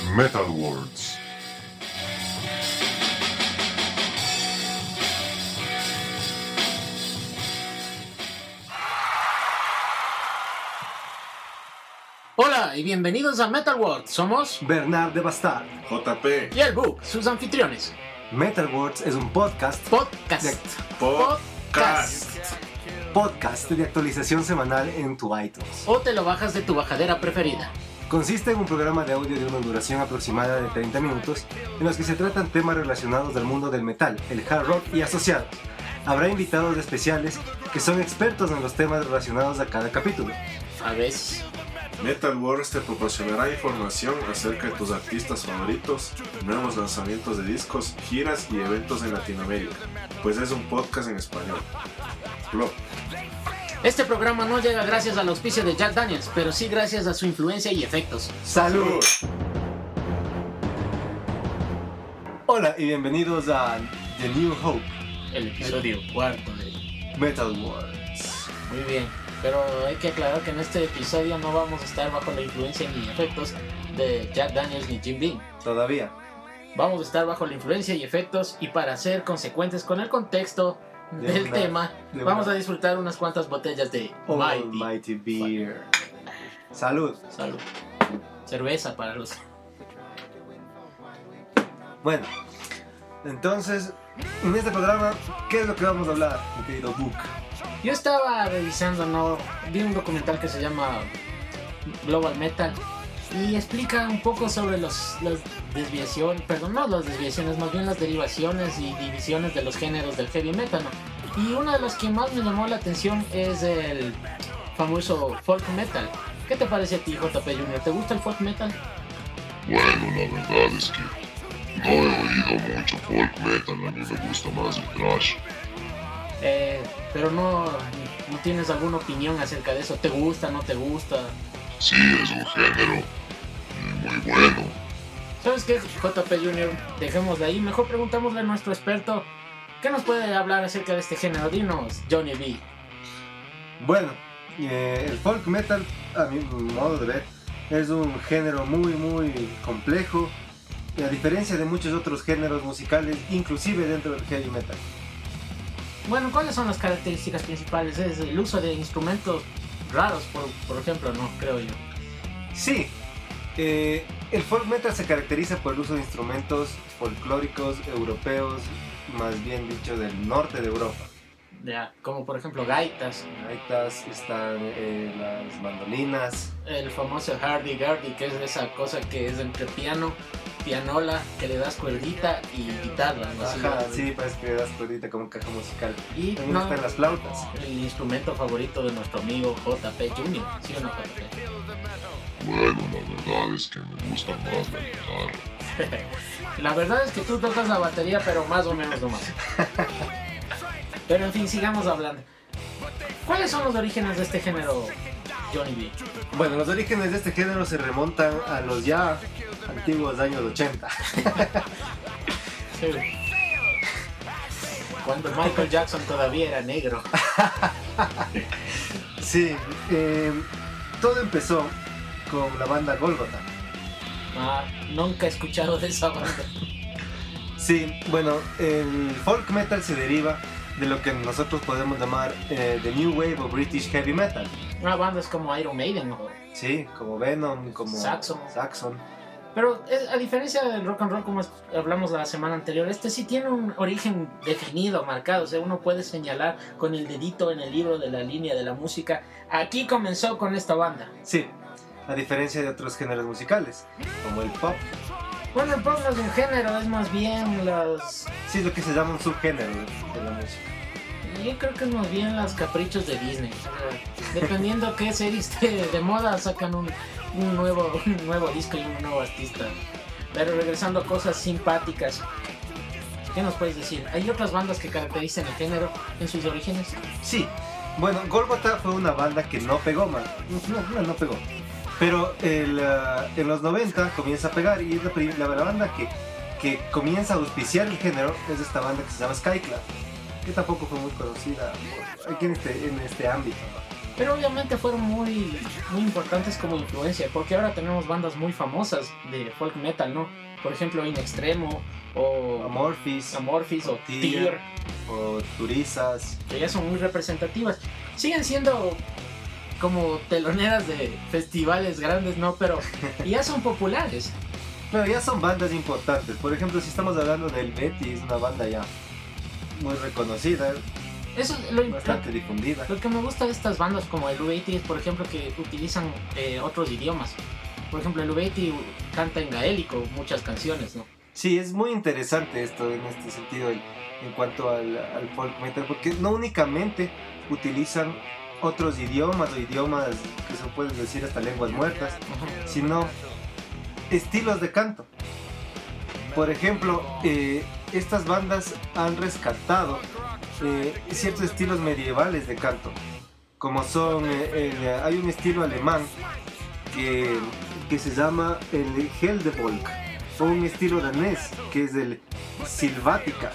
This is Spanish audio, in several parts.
Metal Words. Hola y bienvenidos a Metal Words. Somos Bernard de Bastard, JP. y el Book, sus anfitriones. Metal Words es un podcast de actualización semanal en tu iTunes. O te lo bajas de tu bajadera preferida. Consiste en un programa de audio de una duración aproximada de 30 minutos en los que se tratan temas relacionados del mundo del metal, el hard rock y asociados. Habrá invitados especiales que son expertos en los temas relacionados a cada capítulo. A veces. Metal Words te proporcionará información acerca de tus artistas favoritos, nuevos lanzamientos de discos, giras y eventos en Latinoamérica, pues es un podcast en español. Plop. Este programa no llega gracias al auspicio de Jack Daniels, pero sí gracias a su influencia y efectos. ¡Salud! Hola y bienvenidos a The New Hope, El episodio cuarto de Metal Words. Muy bien, pero hay que aclarar que en este episodio no vamos a estar bajo la influencia ni efectos de Jack Daniels ni Jim Beam. Todavía. Vamos a estar bajo la influencia y efectos, y para ser consecuentes con el contexto del tema, vamos a disfrutar unas cuantas botellas de Almighty Beer. Salud. Salud. Cerveza para los... Bueno, entonces, en este programa, ¿qué es lo que vamos a hablar, mi querido Book? Yo estaba revisando, vi un documental que se llama Global Metal y explica un poco sobre las desviaciones, más bien las derivaciones y divisiones de los géneros del heavy metal, ¿no? Y una de las que más me llamó la atención es el famoso folk metal. ¿Qué te parece a ti, JP Jr.? ¿Te gusta el folk metal? Bueno, la verdad es que no he oído mucho folk metal, a mí me gusta más el thrash. Pero no tienes alguna opinión acerca de eso. ¿Te gusta, no te gusta? Sí, es un género muy bueno. ¿Sabes qué, JP Jr.? Dejémoslo ahí. Mejor preguntámosle a nuestro experto qué nos puede hablar acerca de este género. Dinos, Johnny B. Bueno, el folk metal, a mi modo de ver, es un género muy complejo, a diferencia de muchos otros géneros musicales, inclusive dentro del heavy metal. Bueno, ¿cuáles son las características principales? Es el uso de instrumentos raros, por ejemplo, ¿no? Creo yo. Sí, el folk metal se caracteriza por el uso de instrumentos folclóricos europeos, más bien dicho del norte de Europa. Ya, como por ejemplo gaitas. Gaitas, están las mandolinas. El famoso hurdy-gurdy, que es esa cosa que es entre pianola, que le das cuerdita y guitarra, ¿no? Ajá, sí, parece que le das cuerdita como caja musical. Y también están las flautas. El instrumento favorito de nuestro amigo JP Jr., ¿sí o no, JP? Bueno, la verdad es que me gusta más la guitarra. La verdad es que tú tocas la batería, pero más o menos nomás. Pero en fin, sigamos hablando. ¿Cuáles son los orígenes de este género, Johnny B? Bueno, los orígenes de este género se remontan a los ya antiguos años 80. Sí. Cuando Michael Jackson todavía era negro. Sí, todo empezó con la banda Golgotha. Nunca he escuchado de esa banda. Sí, bueno, el folk metal se deriva de lo que nosotros podemos llamar The New Wave of British Heavy Metal. Bandas como Iron Maiden, ¿no? Sí, como Venom, como Saxon. Pero a diferencia del rock and roll, como hablamos la semana anterior, este sí tiene un origen definido, marcado. O sea, uno puede señalar con el dedito en el libro de la línea de la música. Aquí comenzó con esta banda. Sí, a diferencia de otros géneros musicales, como el pop. Bueno, el pop no es un género, es más bien Sí, es lo que se llama un subgénero de la música. Yo creo que es más bien los caprichos de Disney. O sea, dependiendo qué serie esté de moda, sacan un nuevo disco y un nuevo artista. Pero regresando a cosas simpáticas, ¿qué nos puedes decir? ¿Hay otras bandas que caracterizan el género en sus orígenes? Sí, bueno, Golgotha fue una banda que no pegó, man. No pegó. Pero en los 90 comienza a pegar, y es la banda que comienza a auspiciar el género es esta banda que se llama Skyclad, que tampoco fue muy conocida aquí en este ámbito, ¿no? pero obviamente fueron muy importantes como influencia, porque ahora tenemos bandas muy famosas de folk metal, ¿no? Por ejemplo, In Extremo o Amorphis o Tyr, o Turizas. que ya son muy representativas. Siguen siendo como teloneras de festivales grandes, ¿no? Pero ya son populares. Pero ya son bandas importantes. Por ejemplo, si estamos hablando del Betty, es una banda ya muy reconocida, Eso es lo bastante difundida. Lo que me gusta de estas bandas como el Ubeiti es, por ejemplo, que utilizan otros idiomas. Por ejemplo, el Ubeiti canta en gaélico muchas canciones, ¿no? Sí, es muy interesante esto en este sentido en cuanto al folk metal, porque no únicamente utilizan otros idiomas o idiomas que se pueden decir hasta lenguas muertas, sino estilos de canto. Por ejemplo, estas bandas han rescatado ciertos estilos medievales de canto, como son hay un estilo alemán que se llama el Heldevolk, o un estilo danés que es el Silvática.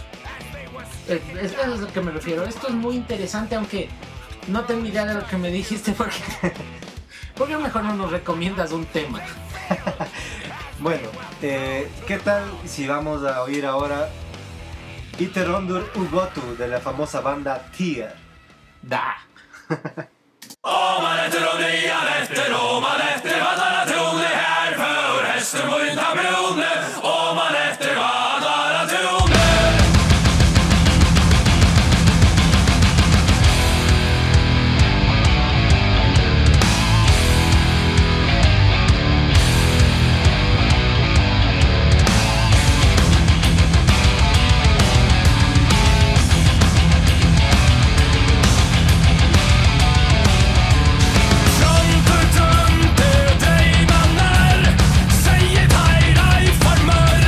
Eso es a lo que me refiero. Esto es muy interesante, aunque no tengo idea de lo que me dijiste, porque ¿por qué mejor no nos recomiendas un tema? Bueno, ¿qué tal si vamos a oír ahora Iterondur Ugotu de la famosa banda Tyr? Da. Sier deg farmør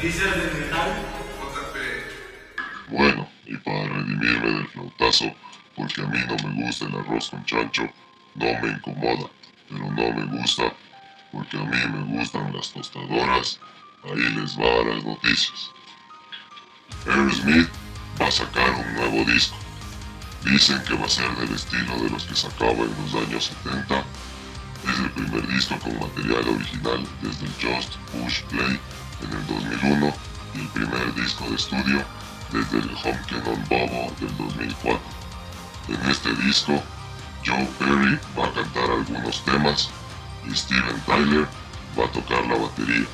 noticias del metal. Bueno, y para redimirme del flautazo, porque a mí no me gusta el arroz con chancho, no me incomoda, pero no me gusta, porque a mí me gustan las tostadoras, ahí les va las noticias. Aerosmith va a sacar un nuevo disco. Dicen que va a ser del estilo de los que sacaba en los años 70. Es el primer disco con material original desde el Just Push Play en el 2001 y el primer disco de estudio desde el Honkin' on Bobo del 2004. En este disco, Joe Perry va a cantar algunos temas y Steven Tyler va a tocar la batería.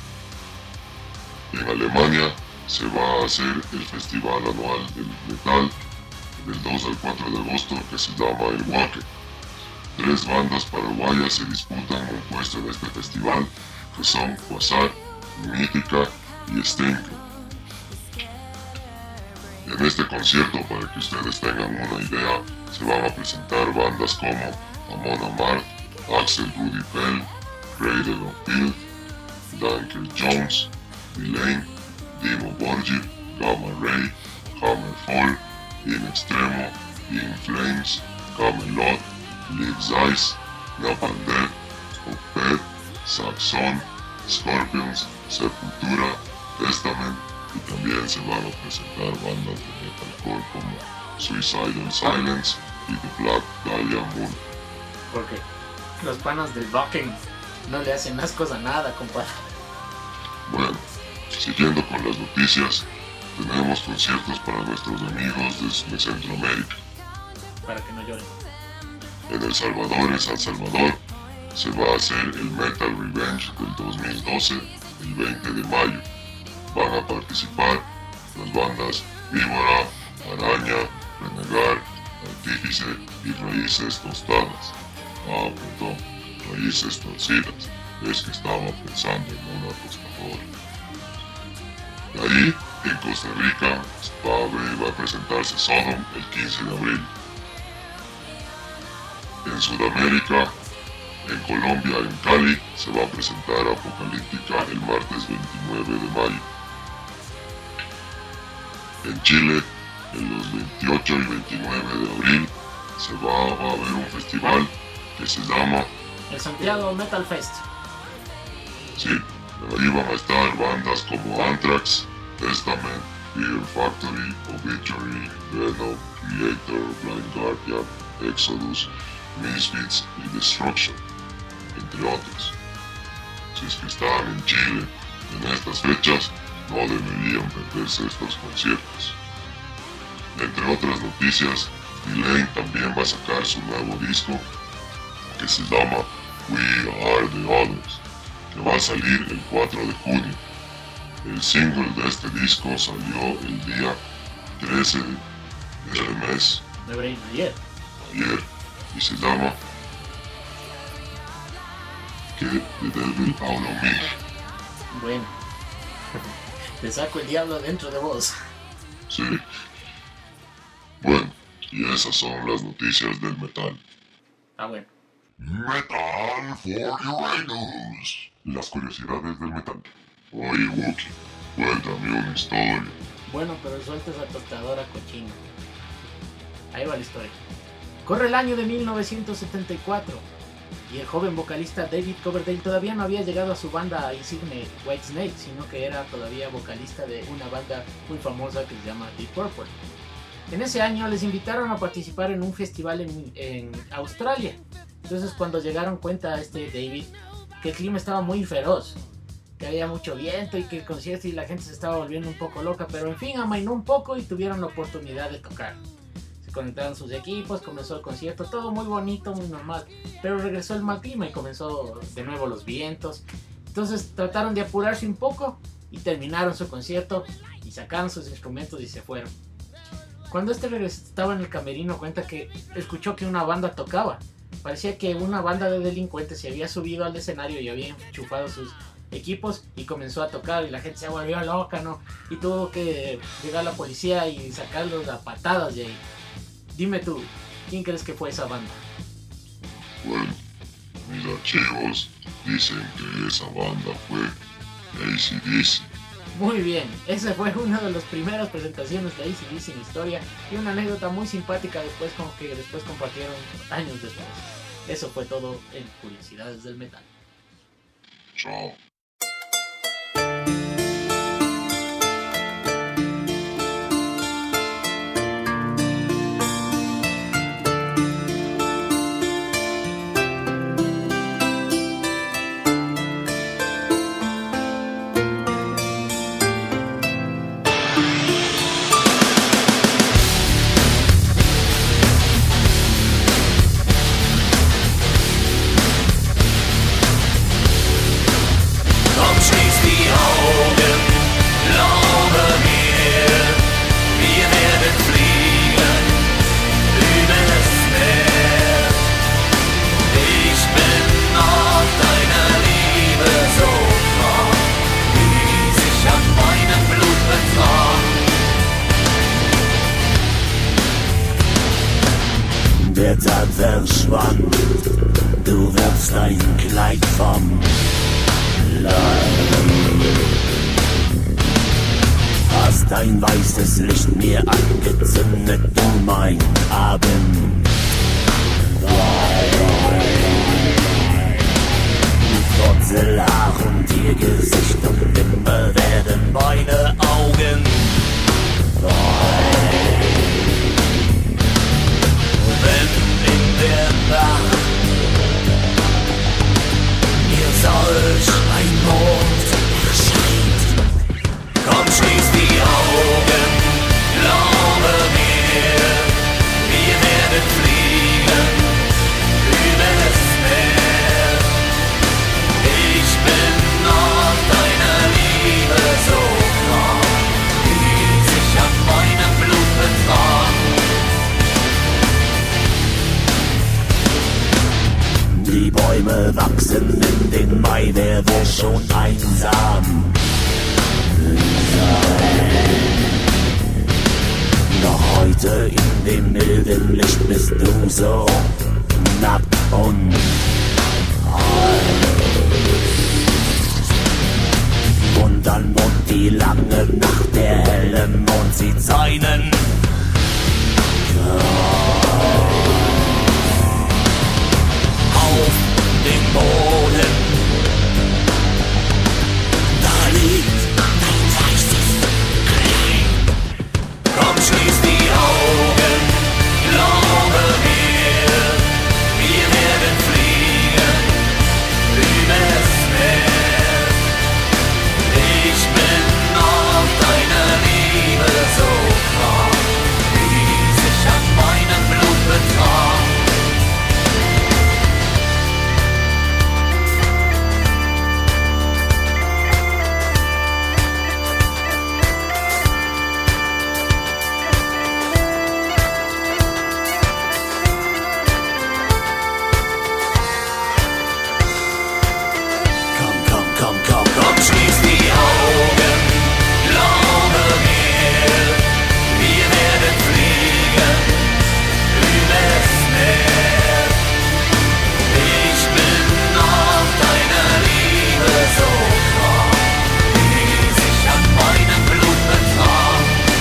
En Alemania se va a hacer el festival anual del metal del 2 al 4 de agosto que se llama el Wacken. 3 bandas paraguayas se disputan un puesto en este festival, que son Quasar, Mítica y Stinker. En este concierto, para que ustedes tengan una idea, se van a presentar bandas como Amon Amarth, Axel Rudy Pell, Cradle of Filth, Dunker Jones, Villain, Dimo Borgir, Gamma Ray, Hammerfall, In Extremo, In Flames, Camelot, Live Zeiss, Napalm Death, Opeth, Saxon, Scorpions, Sepultura, Testament, y también se van a presentar bandas de metalcore como Suicidal Silence y The Black Dahlia Moon. Porque los panas del Wacken no le hacen ascos a nada, compadre. Bueno, siguiendo con las noticias, tenemos conciertos para nuestros amigos de Centroamérica. Para que no lloren. En El Salvador, en San Salvador, se va a hacer el Metal Revenge del 2012, el 20 de mayo. Van a participar las bandas Víbora, Araña, Renegar, Artífice y Raíces Tostadas. Ah, perdón, Raíces Torcidas. Es que estaba pensando en una tostadora. De ahí, en Costa Rica, va a presentarse Sodom el 15 de abril. En Sudamérica, en Colombia, en Cali, se va a presentar Apocalíptica el martes 29 de mayo. En Chile, en los 28 y 29 de abril, va a haber un festival que se llama El Santiago Metal Fest. Sí, ahí van a estar bandas como Anthrax, Testament, Fear Factory, Obituary, Venom, Creator, Blind Guardian, Exodus, Misfits y Destruction, entre otros. Si es que están en Chile en estas fechas, no deberían perderse estos conciertos. Entre otras noticias, Villain también va a sacar su nuevo disco que se llama We Are The Others, que va a salir el 4 de junio. El single de este disco salió el día 13 de este mes, Ayer. y se llama Que The Devil Out of Me. Bueno. Te saco el diablo dentro de vos. Sí. Bueno, y esas son las noticias del metal. Ah, bueno. Metal for Uranus. Las curiosidades del metal. Oye, Wookie, cuéntame una historia. Bueno, pero suelta esa tostadora cochina. Ahí va la historia. Corre el año de 1974 y el joven vocalista David Coverdale todavía no había llegado a su banda insigne Whitesnake, sino que era todavía vocalista de una banda muy famosa que se llama Deep Purple. En ese año les invitaron a participar en un festival en Australia. Entonces cuando llegaron cuenta David que el clima estaba muy feroz, que había mucho viento y que el concierto y la gente se estaba volviendo un poco loca, pero en fin amainó un poco y tuvieron la oportunidad de tocar. Se conectaron sus equipos, comenzó el concierto, todo muy bonito, muy normal, pero regresó el mal clima y comenzó de nuevo los vientos. Entonces trataron de apurarse un poco y terminaron su concierto y sacaron sus instrumentos y se fueron. Cuando estaba en el camerino cuenta que escuchó que una banda tocaba. Parecía que una banda de delincuentes se había subido al escenario y había enchufado sus equipos y comenzó a tocar y la gente se volvió loca, ¿no? Y tuvo que llegar la policía y sacarlos a patadas de ahí. Dime tú, ¿quién crees que fue esa banda? Bueno, mis archivos dicen que esa banda fue AC/DC. Muy bien, esa fue una de las primeras presentaciones de AC/DC en historia y una anécdota muy simpática después compartieron años después. Eso fue todo en Curiosidades del Metal. Chao. Der Tag verschwand, du wirfst dein Kleid vom Leib. Hast dein weißes Licht mir angezündet, du mein Abend. Wurzelhaar und ihr Gesicht und immer werden meine Augen wenn in der Nacht mir solch ein Mond erscheint. Komm, schließ die Augen, glaube mir, wir werden fliegen über das Meer. Ich bin nach deiner Liebe so nah, wie sich an meinem Blut betrag. Die Bäume wachsen in den Mai, wer will schon einsam sein? Doch heute in dem milden Licht bist du so nackt und und dann Mond die lange Nacht, der helle Mond sieht seinen auf den Boden. Da liegt dein weißes Kleid. Komm, schließ die Augen, glaube mir, wir werden fliegen übers Meer. Ich bin nach deiner Liebe so klar, wie sich an meinem Blut betrag. Komm, schließ die Augen, glaube mir, wir werden fliegen übers Meer. Ich bin nach deiner Liebe so klar, wie sich an meinem Blut betrag.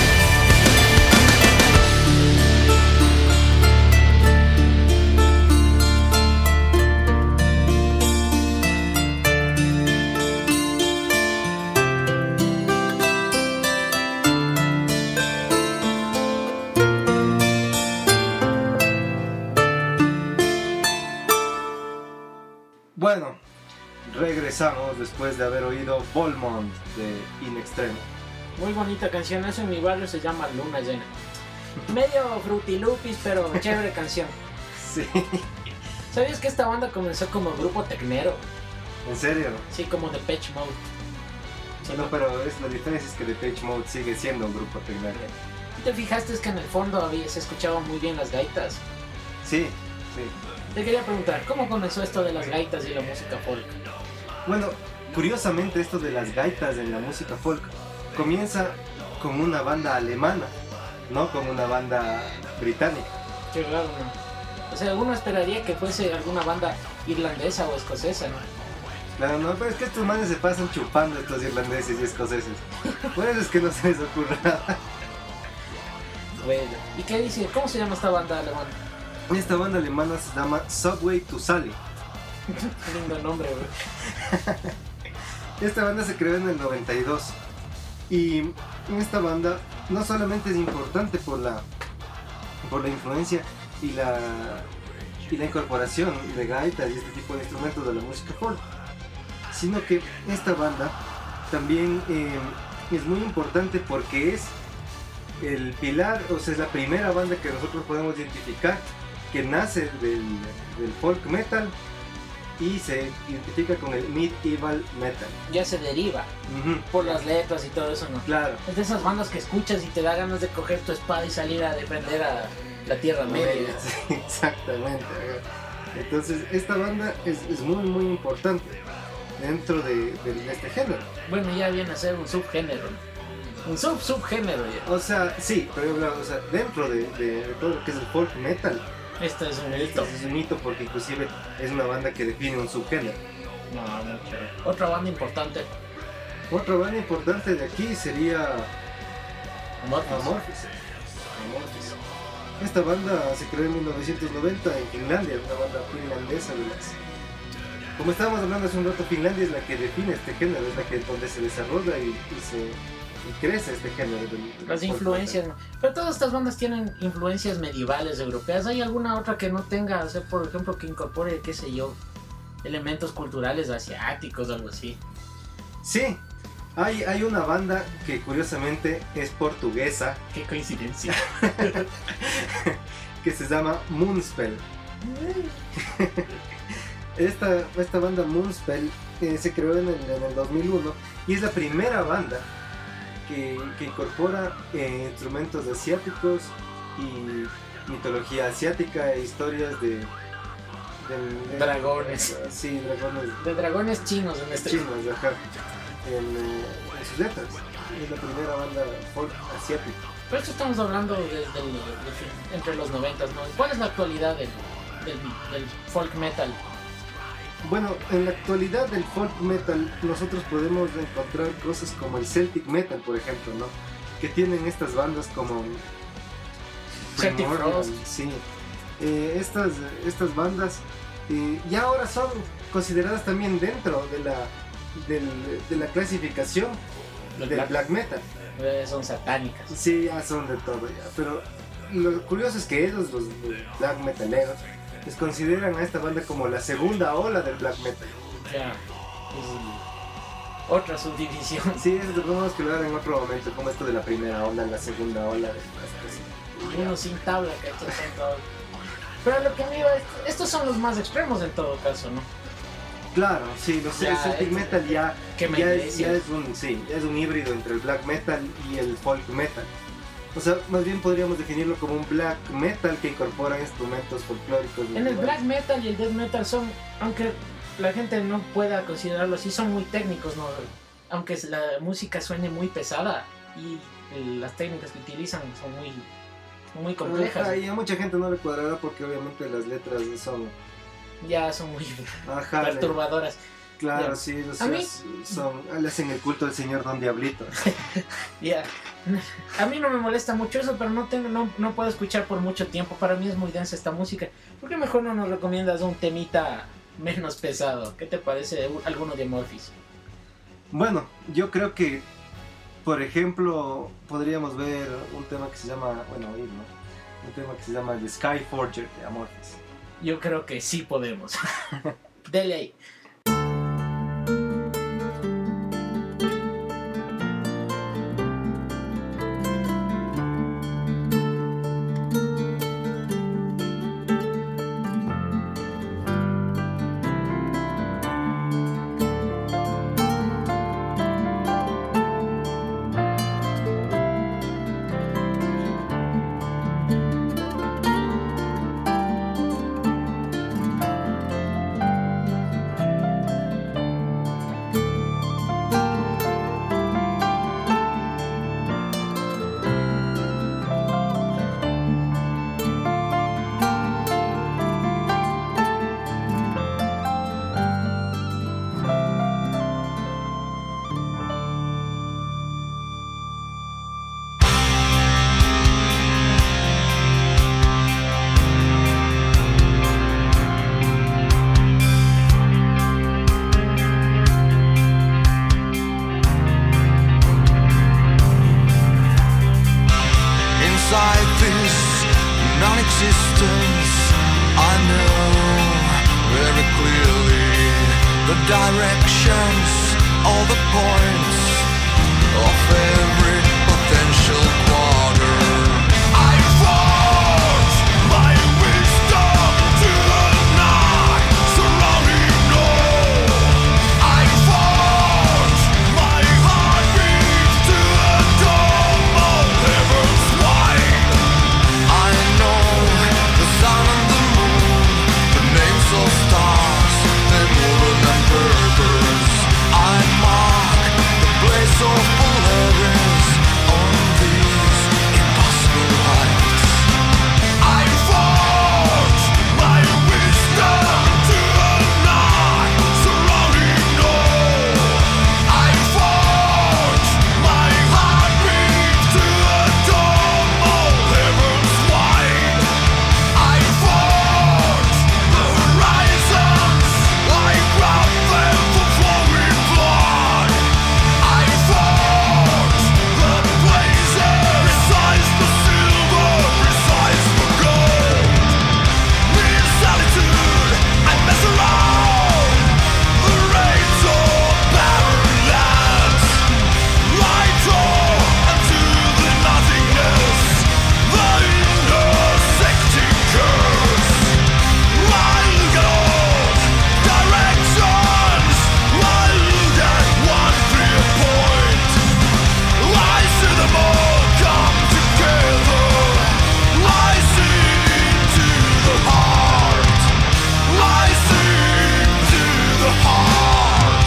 Bueno, regresamos después de haber oído Volmont de In Extremo. Muy bonita canción, eso en mi barrio se llama Luna Llena. Medio frutilupis, pero chévere canción. Sí, ¿Sabías que esta banda comenzó como grupo tecnero? ¿en serio? Sí, como Depeche Mode. Sí, No, pero la diferencia es que Depeche Mode sigue siendo un grupo tecnero. ¿Te fijaste que en el fondo se escuchaban muy bien las gaitas? Sí, sí. Te quería preguntar, ¿cómo comenzó esto de las gaitas y la música folk? Bueno, curiosamente esto de las gaitas en la música folk comienza con una banda alemana, no con una banda británica. Qué raro, ¿no? O sea, uno esperaría que fuese alguna banda irlandesa o escocesa, ¿no? Claro, no, pero es que estos manes se pasan chupando estos irlandeses y escoceses. Por eso es que no se les ocurre nada. Bueno, ¿y qué dice? ¿Cómo se llama esta banda alemana? Esta banda alemana se llama Subway to Sally. Lindo nombre, güey. Esta banda se creó en el 92. Y esta banda no solamente es importante por la influencia y la incorporación de gaitas y este tipo de instrumentos de la música folk, sino que esta banda también es muy importante porque es el pilar, o sea, es la primera banda que nosotros podemos identificar que nace del folk metal y se identifica con el medieval metal. Ya se deriva Ujú. por las letras y todo eso, ¿no? Claro. Es de esas bandas que escuchas y te da ganas de coger tu espada y salir a defender a la Tierra Media. Sí, exactamente. Entonces esta banda es muy muy importante dentro de este género. Bueno, ya viene a ser un subgénero, ¿no? Un subgénero ya. O sea, sí, pero o sea, dentro de todo lo que es el folk metal, Esto es un hito. es un hito porque inclusive es una banda que define un subgénero. No, mucho. Otra banda importante, Otra banda importante de aquí sería Amorphis. Amorphis. Esta banda se creó en 1990 en Finlandia, una banda finlandesa de las... Como estábamos hablando hace un rato, Finlandia es la que define este género, es la que donde se desarrolla y crece este género. Las influencias, ¿no? Pero todas estas bandas tienen influencias medievales europeas. ¿Hay alguna otra que no tenga, o sea, por ejemplo, que incorpore, qué sé yo, elementos culturales asiáticos o algo así? Sí, hay una banda que curiosamente es portuguesa, Qué coincidencia. que se llama Moonspell. Esta banda Moonspell se creó en el 2001 y es la primera banda que incorpora instrumentos asiáticos y mitología asiática e historias de Dragones. Sí, dragones De dragones chinos en este. chinos, ajá, en sus letras. Es la primera banda folk asiática. Pero esto estamos hablando entre los 90, ¿no? ¿Cuál es la actualidad del folk metal? Bueno, en la actualidad del folk metal nosotros podemos encontrar cosas como el Celtic metal, por ejemplo, ¿no? Que tienen estas bandas como Celtic Primordial, Frost. sí. Estas bandas ya ahora son consideradas también dentro de la clasificación Los del black metal. Son satánicas. Sí, ya son de todo ya, pero lo curioso es que ellos, los black metaleros, les consideran a esta banda como la segunda ola del black metal. Ya. Otra subdivisión. Sí, eso lo tenemos que hablar en otro momento, como esto de la primera ola, la segunda ola de las cosas. Uno sin tabla, ¿cachai? Pero lo que me iba, estos son los más extremos en todo caso, ¿no? Claro, sí, el Celtic metal ya es un híbrido entre el black metal y el folk metal. O sea, más bien podríamos definirlo como un black metal que incorpora instrumentos folclóricos. En el black metal y el death metal son, aunque la gente no pueda considerarlo así, son muy técnicos, ¿no? Aunque la música suene muy pesada y las técnicas que utilizan son muy complejas. Y a mucha gente no le cuadrará porque obviamente las letras son muy ajá, perturbadoras. Claro, Ya. sí, o A sea, mí- le hacen el culto al señor Don Diablito. Ya. A mí no me molesta mucho eso, pero no puedo escuchar por mucho tiempo. Para mí es muy densa esta música. ¿Por qué mejor no nos recomiendas un temita menos pesado? ¿Qué te parece alguno de Amorphis? Bueno, yo creo que, por ejemplo, podríamos ver un tema que se llama, un tema que se llama The Sky Forger de Amorphis. Yo creo que sí podemos. Dele ahí. distance, I know very clearly the directions, all the points of every potential quarter. I forge my wisdom to the night surrounding all. I forge my heartbeat to the dome of heaven's wide. I know the sun and the moon, the names of stars, their movement and purpose. I mark the place of Polaris on these impossible heights. I forge my wisdom to the night surrounding all. I forge my heartbeat to the dome of heaven's wide. I forge the horizons, I grab them for flowing blood. I forge the blazes, precise for silver, precise for gold. Near solitude, I mess around the reins of barren lands. I draw unto the nothingness, the intersecting curves. I look at all directions, I look at one clear point. I see them all come together, I see into the heart, I see into the heart.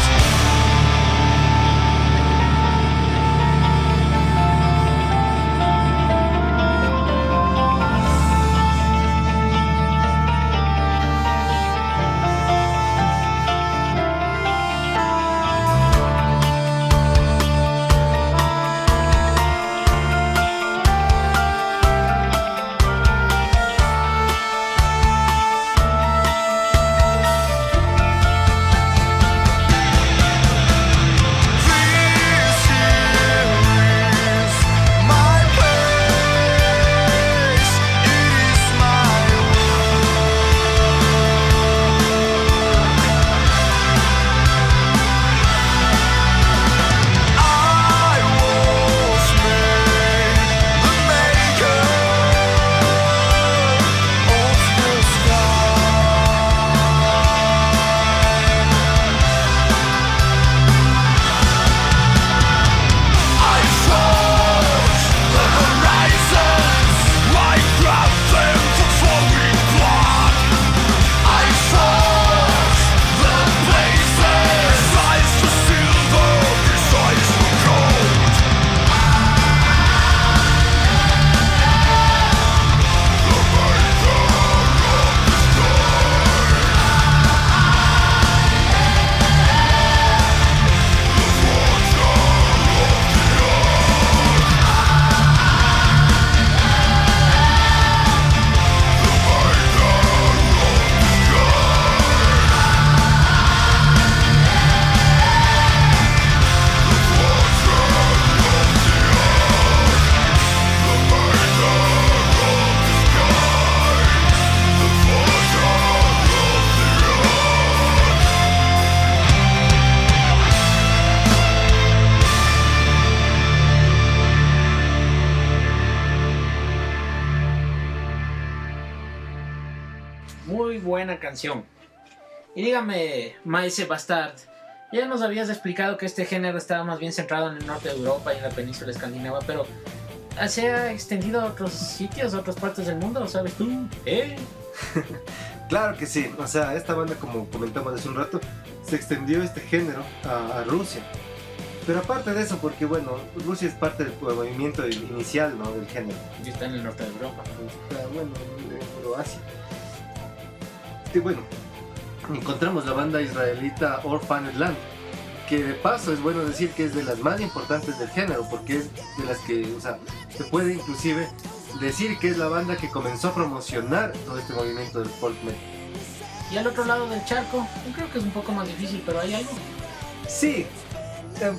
This here is my place, it is my world. I was made the maker of the I forge the horizons, I grab them for flowing blood. I forge the places, precise for silver, precise for gold. Muy buena canción. Y dígame, Maese Bastard, ya nos habías explicado que este género estaba más bien centrado en el norte de Europa y en la península escandinava, pero ¿se ha extendido a otros sitios, a otras partes del mundo? ¿Sabes tú? Claro que sí, o sea, esta banda, como comentamos hace un rato, se extendió este género a Rusia. Pero aparte de eso, porque bueno, Rusia es parte del movimiento inicial, ¿no?, del género. Y está en el norte de Europa. Está, bueno, de Euroasia. Que bueno, encontramos la banda israelita Orphaned Land, que de paso es bueno decir que es de las más importantes del género, porque es de las que, o sea, se puede inclusive decir que es la banda que comenzó a promocionar todo este movimiento del folk metal. Y al otro lado del charco, yo creo que es un poco más difícil, pero ¿hay algo? Sí,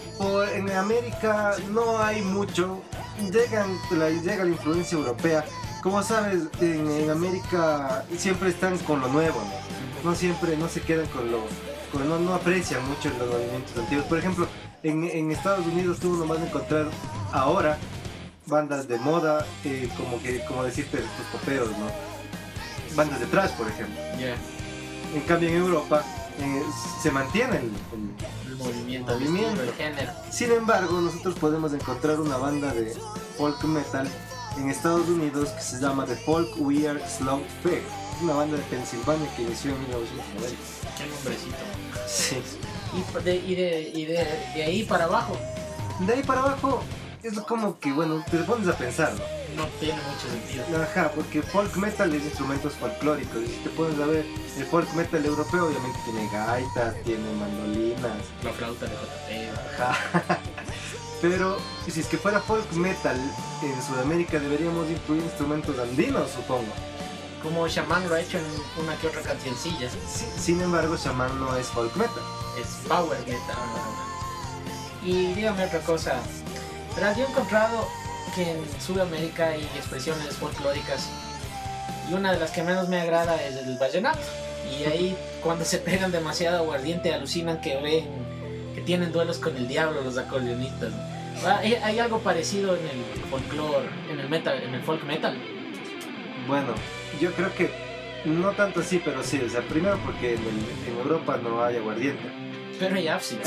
en América no hay mucho, llega la influencia europea, como sabes, en América siempre están con lo nuevo, ¿no? No siempre, no se quedan no aprecian mucho los movimientos antiguos. Por ejemplo, en Estados Unidos tú no vas a encontrar ahora bandas de moda, como decirte, estos popeos, ¿no? Bandas de thrash, por ejemplo. Yeah. En cambio en Europa se mantiene El movimiento, el género. Sin embargo, nosotros podemos encontrar una banda de folk metal en Estados Unidos que se llama The Folk Weird Slow Fair. Es una banda de Pensilvania que inició en 1990. Qué nombrecito. Sí. Y de ahí para abajo De ahí para abajo es como que, bueno, te pones a pensar, ¿no? no tiene mucho sentido. Ajá, porque folk metal es instrumentos folclóricos. Y si te pones a ver, el folk metal europeo obviamente tiene gaitas, tiene mandolinas. La flauta de JP. Ajá. Pero si es que fuera folk metal en Sudamérica deberíamos incluir instrumentos andinos, supongo. Como Shaman lo ha hecho en una que otra cancioncilla. Sin embargo, Shaman no es folk metal. Es power metal. Y dígame otra cosa. Verás, yo he encontrado que en Sudamérica hay expresiones folclóricas y una de las que menos me agrada es el vallenato. Y ahí cuando se pegan demasiado aguardiente alucinan que tienen duelos con el diablo los acordeonistas. Hay algo parecido en el folclore, en el metal, en el folk metal. Bueno, yo creo que no tanto así, pero sí. O sea, primero porque en Europa no hay aguardiente. Pero hay absinthe.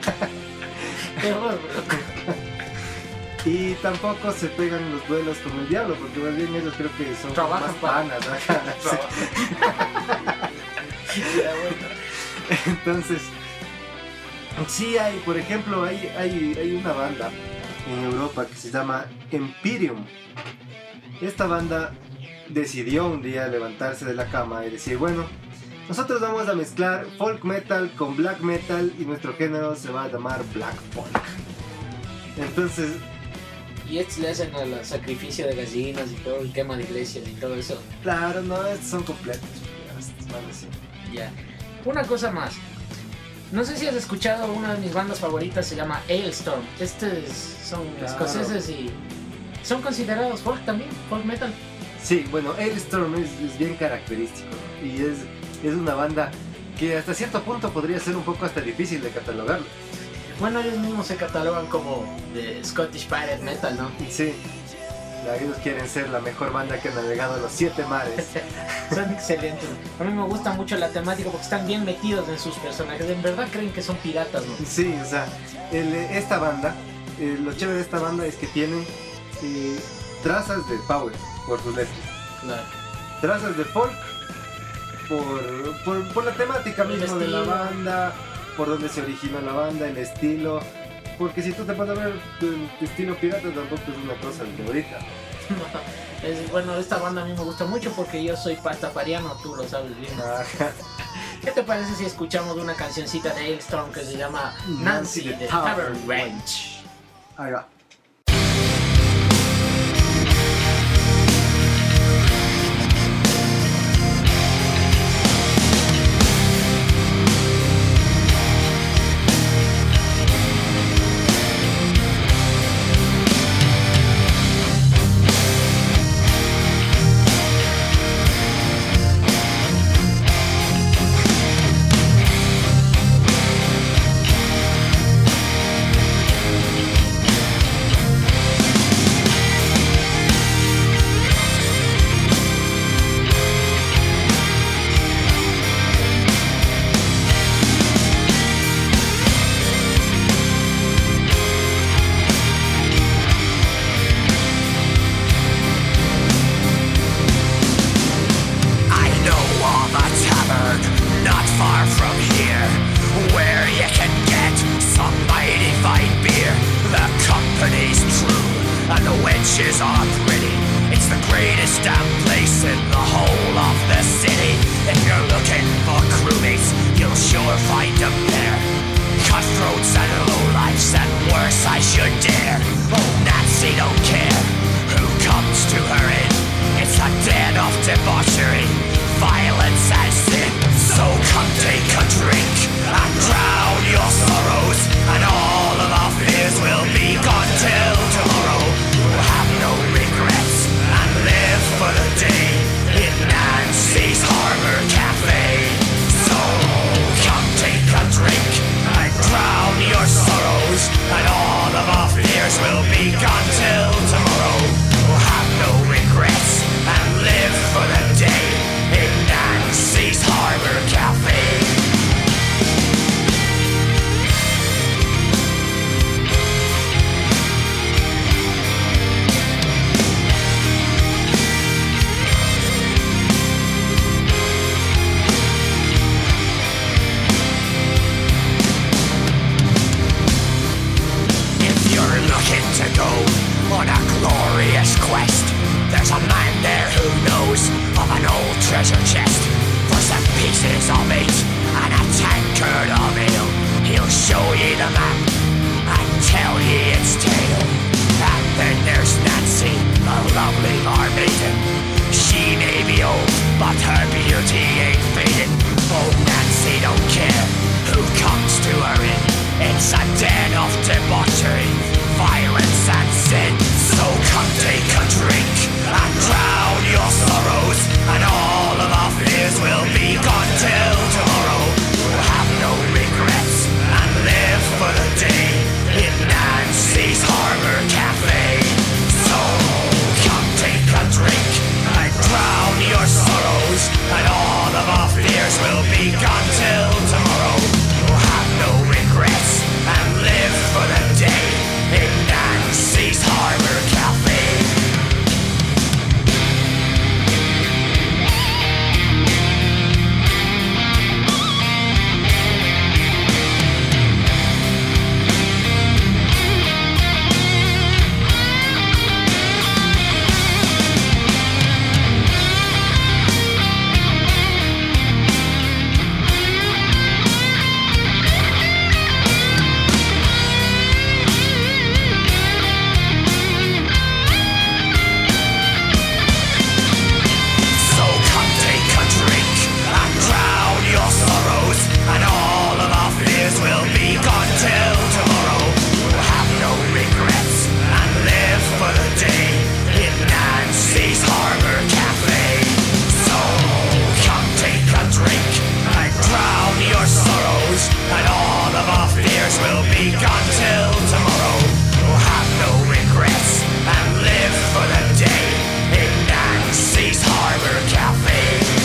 Peor, Y tampoco se pegan los duelos con el diablo, porque más bien ellos creo que son trabajan más panas. Ajá. Entonces, sí hay, por ejemplo, hay una banda en Europa que se llama Empyreum. Esta banda decidió un día levantarse de la cama y decir, bueno, nosotros vamos a mezclar folk metal con black metal y nuestro género se va a llamar black folk. Entonces, y estos le hacen al sacrificio de gallinas y todo, el quema de iglesias y todo eso. claro, no, estos son completos. Ya. Una cosa más. No sé si has escuchado una de mis bandas favoritas, se llama Hailstorm. Son escoceses y son considerados folk también, folk metal. Sí, bueno, Hailstorm es bien característico, ¿no? Y es una banda que hasta cierto punto podría ser un poco hasta difícil de catalogarlo. Bueno, ellos mismos se catalogan como de Scottish Pirate Metal, ¿no? Sí, ellos quieren ser la mejor banda que ha navegado los 7 mares. Son excelentes. A mí me gusta mucho la temática porque están bien metidos en sus personajes. En verdad creen que son piratas, ¿no? Sí, o sea, esta banda, lo chévere de esta banda es que tienen trazas de power por sus letras. Claro. Trazas de folk por la temática El misma de la estilo. banda, por donde se originó la banda, el estilo. Porque si tú te pones a ver el estilo pirata tampoco es una cosa de ahorita. Bueno, esta banda a mí me gusta mucho porque yo soy pastafariano, tú lo sabes bien. Ajá. ¿Qué te parece si escuchamos una cancioncita de Hailstorm que se llama Nancy the Tavern Wench? Ahí va. Wenches are pretty. It's the greatest damn place in the whole of the city. If you're looking for crewmates, you'll sure find them there. Cutthroats and lowlifes and worse, I should dare. Oh, Nancy don't care who comes to her inn. It's a den of debauchery, violence and sin. So come take a drink and drown your sorrows, and all of our fears will be gone till tomorrow. We'll have no regrets. den of debauchery, violence and sin. So come take a drink and drown your sorrows, and all of our fears will be gone till tomorrow. We'll have no regrets and live for the day in Nancy's Harbor Cafe. So come take a drink and drown your sorrows, and all of our fears will be gone till tomorrow. We'll have no regrets and live for the day in Nancy's Harbor Cafe. So come take a drink and drown your sorrows, and all of our fears will be gone till tomorrow. We'll have no regrets and live for the day in Nancy's Harbor Cafe. So come take a drink and drown your sorrows, and all of our fears will be gone till tomorrow. We'll have no regrets and live for the day in Nancy's Harbor Cafe.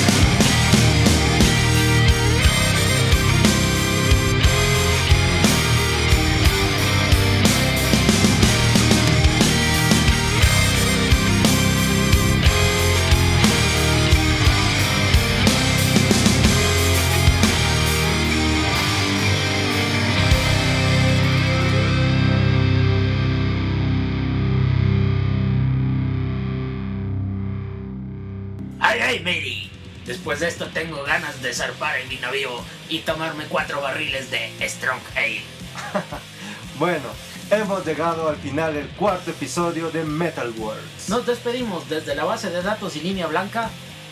¡Ay, ay, Mary! Después de esto tengo ganas de zarpar en mi navío y tomarme 4 barriles de Strong Ale. Bueno, hemos llegado al final del cuarto episodio de Metal Words. Nos despedimos desde la base de datos y línea blanca.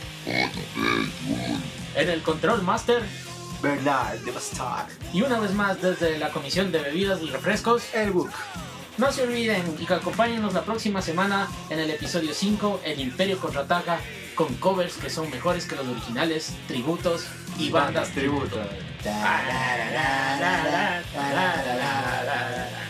En el Control Master. Bernard de Bastard. Y una vez más desde la Comisión de Bebidas y Refrescos. El Book. No se olviden y que acompáñenos la próxima semana en el episodio 5, El Imperio Contraataca, con covers que son mejores que los originales, tributos y bandas tributo. tributo.